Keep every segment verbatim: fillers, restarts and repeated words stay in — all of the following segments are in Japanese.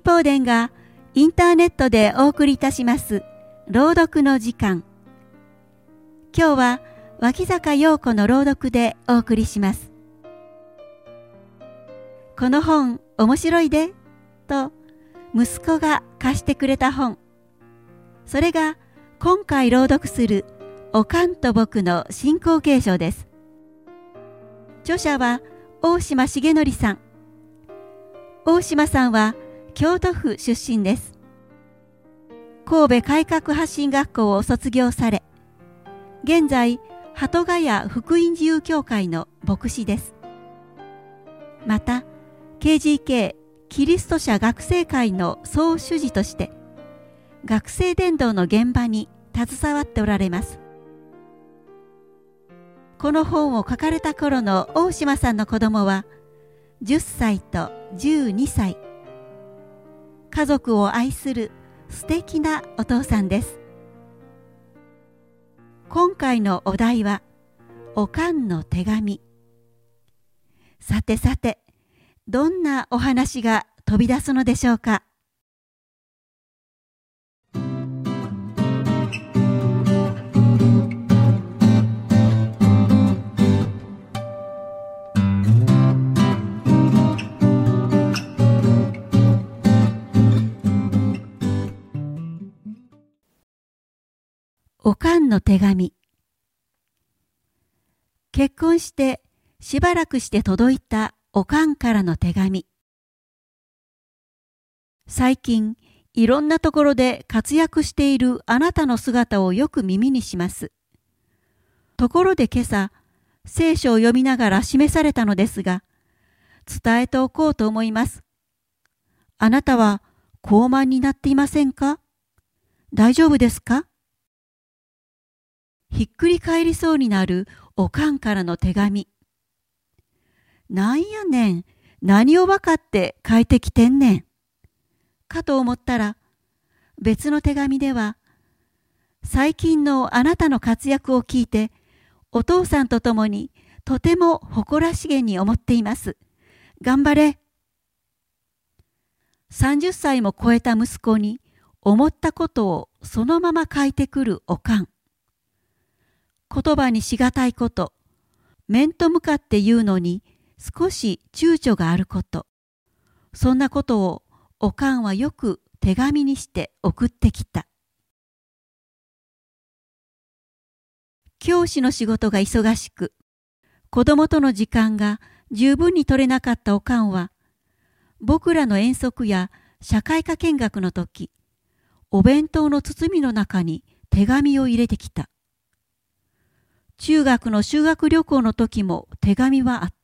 法殿がインターネットでお送りいたします朗読の時間。今日は脇坂陽子の朗読でお送りします。この本面白いでと息子が貸してくれた本。それが今回朗読するおかんと僕の新後継書です。著者は大島重則さん。大島さんは京都府出身です。神戸改革発信学校を卒業され、現在鳩ヶ谷福音自由教会の牧師です。また ケージーケー キリスト者学生会の総主事として学生伝道の現場に携わっておられます。この本を書かれた頃の大島さんの子供はじゅっさいとじゅうにさい。家族を愛する素敵なお父さんです。今回のお題はおかんの手紙。さてさて、どんなお話が飛び出すのでしょうか。おかんの手紙。結婚してしばらくして届いたおかんからの手紙。最近いろんなところで活躍しているあなたの姿をよく耳にします。ところで今朝、聖書を読みながら示されたのですが、伝えておこうと思います。あなたは高慢になっていませんか？大丈夫ですか？ひっくり返りそうになるおかんからの手紙。なんやねん、何を分かって書いてきてんねん。かと思ったら、別の手紙では、最近のあなたの活躍を聞いて、お父さんと共にとても誇らしげに思っています。頑張れ。さんじゅっさいも超えた息子に思ったことをそのまま書いてくるおかん。言葉にしがたいこと、面と向かって言うのに少し躊躇があること、そんなことをおかんはよく手紙にして送ってきた。教師の仕事が忙しく、子供との時間が十分に取れなかったおかんは、僕らの遠足や社会科見学の時、お弁当の包みの中に手紙を入れてきた。中学の修学旅行の時も手紙はあった。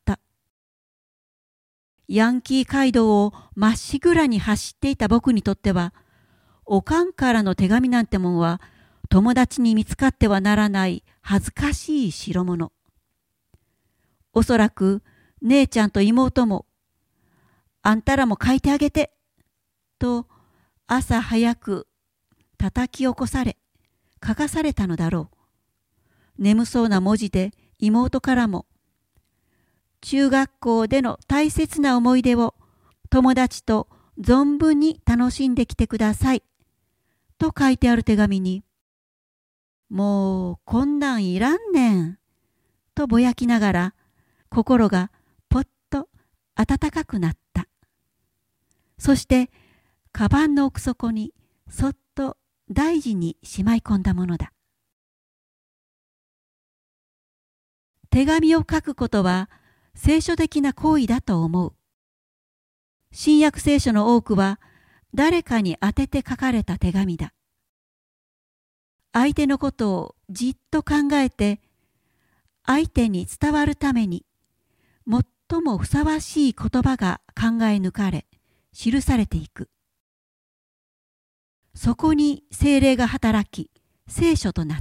ヤンキー街道をまっしぐらに走っていた僕にとっては、おかんからの手紙なんてもんは友達に見つかってはならない恥ずかしい代物。おそらく姉ちゃんと妹も、あんたらも書いてあげて、と朝早く叩き起こされ、書かされたのだろう。眠そうな文字で妹からも、中学校での大切な思い出を友達と存分に楽しんできてくださいと書いてある手紙に、もうこんなんいらんねんとぼやきながら心がぽっと温かくなった。そしてカバンの奥底にそっと大事にしまい込んだものだ。手紙を書くことは聖書的な行為だと思う。新約聖書の多くは誰かに宛てて書かれた手紙だ。相手のことをじっと考えて、相手に伝わるために最もふさわしい言葉が考え抜かれ、記されていく。そこに聖霊が働き、聖書となった。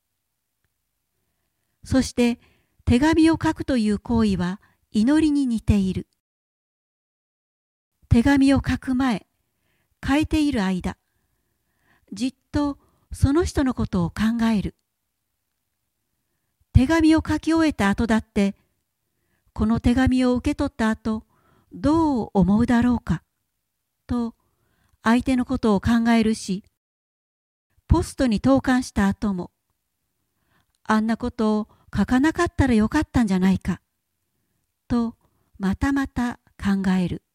そして手紙を書くという行為は祈りに似ている。手紙を書く前、書いている間、じっとその人のことを考える。手紙を書き終えた後だって、この手紙を受け取った後、どう思うだろうか。 と相手のことを考えるし、ポストに投函した後も、あんなことを書かなかったらよかったんじゃないか、とまたまた考える。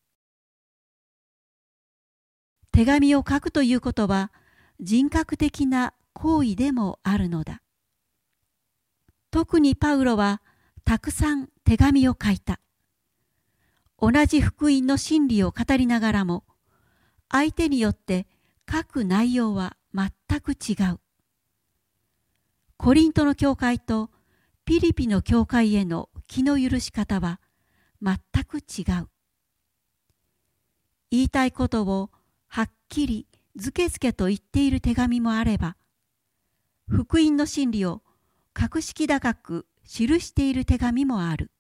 手紙を書くということは人格的な行為でもあるのだ。特にパウロはたくさん手紙を書いた。同じ福音の真理を語りながらも、相手によって書く内容は全く違う。コリントの教会とピリピの教会への気の許し方は全く違う。言いたいことをはっきりずけずけと言っている手紙もあれば、福音の真理を格式高く記している手紙もある。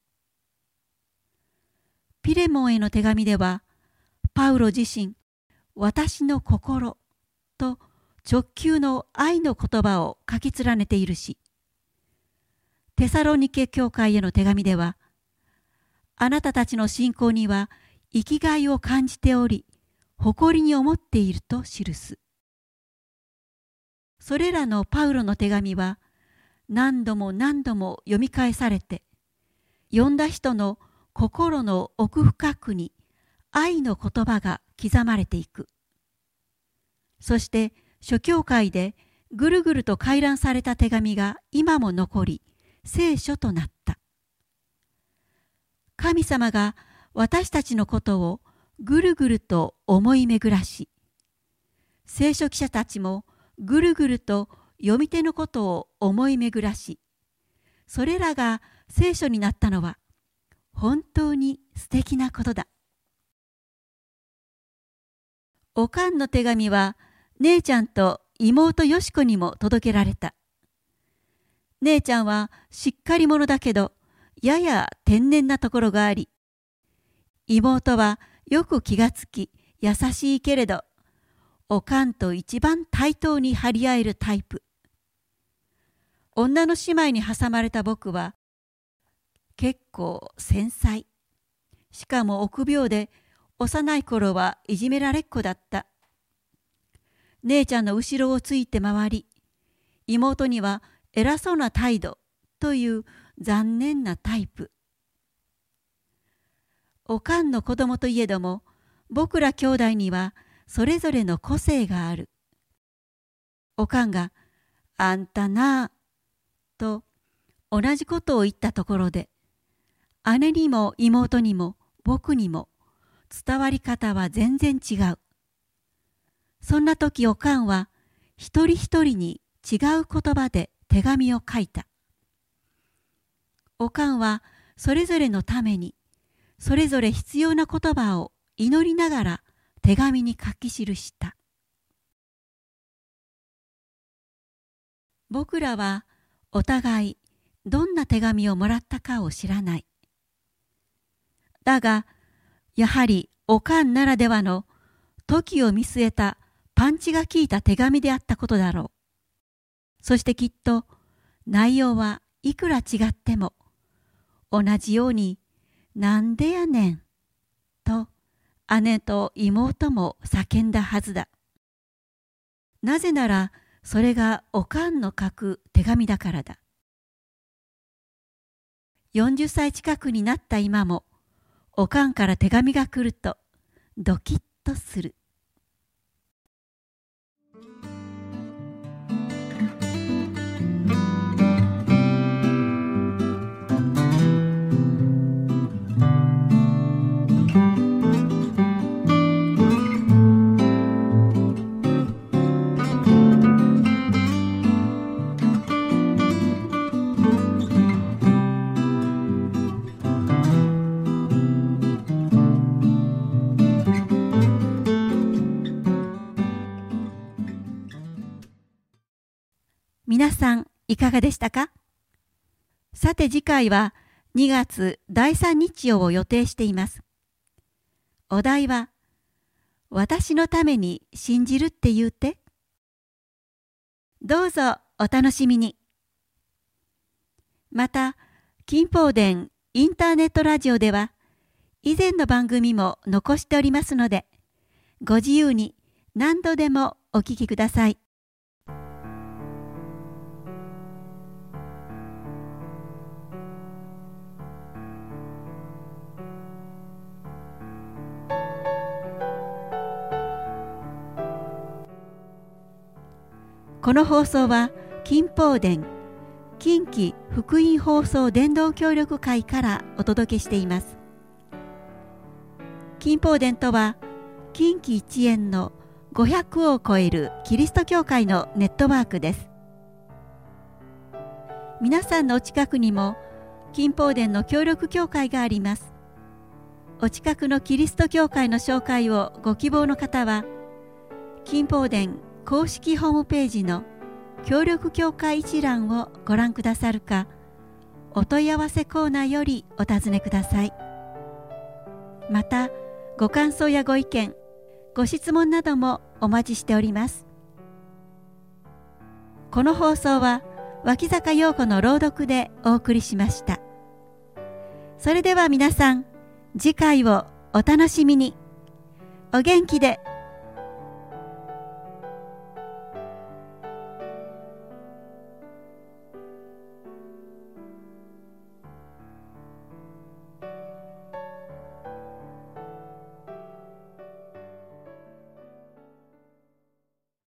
ピレモンへの手紙では、パウロ自身、私の心と直球の愛の言葉を書き連ねているし、テサロニケ教会への手紙では、あなたたちの信仰には生きがいを感じており、誇りに思っていると記す。それらのパウロの手紙は何度も何度も読み返されて、読んだ人の心の奥深くに愛の言葉が刻まれていく。そして諸教会でぐるぐると回覧された手紙が今も残り、聖書となった。神様が私たちのことをぐるぐると思い巡らし、聖書記者たちもぐるぐると読み手のことを思い巡らし、それらが聖書になったのは本当に素敵なことだ。おかんの手紙は姉ちゃんと妹よしこにも届けられた。姉ちゃんはしっかり者だけど、やや天然なところがあり、妹はよく気がつき優しいけれど、おかんと一番対等に張り合えるタイプ。女の姉妹に挟まれた僕は結構繊細。しかも臆病で、幼い頃はいじめられっ子だった。姉ちゃんの後ろをついて回り、妹には偉そうな態度という残念なタイプ。おかんの子供といえども、僕ら兄弟にはそれぞれの個性がある。おかんが、あんたなあ、と同じことを言ったところで、姉にも妹にも僕にも伝わり方は全然違う。そんな時おかんは一人一人に違う言葉で手紙を書いた。おかんはそれぞれのために、それぞれ必要な言葉を祈りながら手紙に書き記した。僕らはお互いどんな手紙をもらったかを知らない。だが、やはりおかんならではの時を見据えたパンチが効いた手紙であったことだろう。そしてきっと内容はいくら違っても同じようになんでやねんと姉と妹も叫んだはずだ。なぜならそれがおかんの書く手紙だからだ。よんじゅっさい近くになった今もおかんから手紙が来るとドキッとする。皆さんいかがでしたか？さて次回はにがつだいさん日曜を予定しています。お題は、私のために信じるって言うて。どうぞお楽しみに。また、金宝殿インターネットラジオでは、以前の番組も残しておりますので、 ご自由に何度でもお聞きください。この放送は金宝伝近畿福音放送伝道協力会からお届けしています。金宝伝とは近畿一円のごひゃくを超えるキリスト教会のネットワークです。皆さんのお近くにも金宝伝の協力教会があります。お近くのキリスト教会の紹介をご希望の方は金宝伝公式ホームページの協力教会一覧をご覧くださるか、お問い合わせコーナーよりお尋ねください。また、ご感想やご意見、ご質問などもお待ちしております。この放送は脇坂陽子の朗読でお送りしました。それでは皆さん、次回をお楽しみに。お元気で。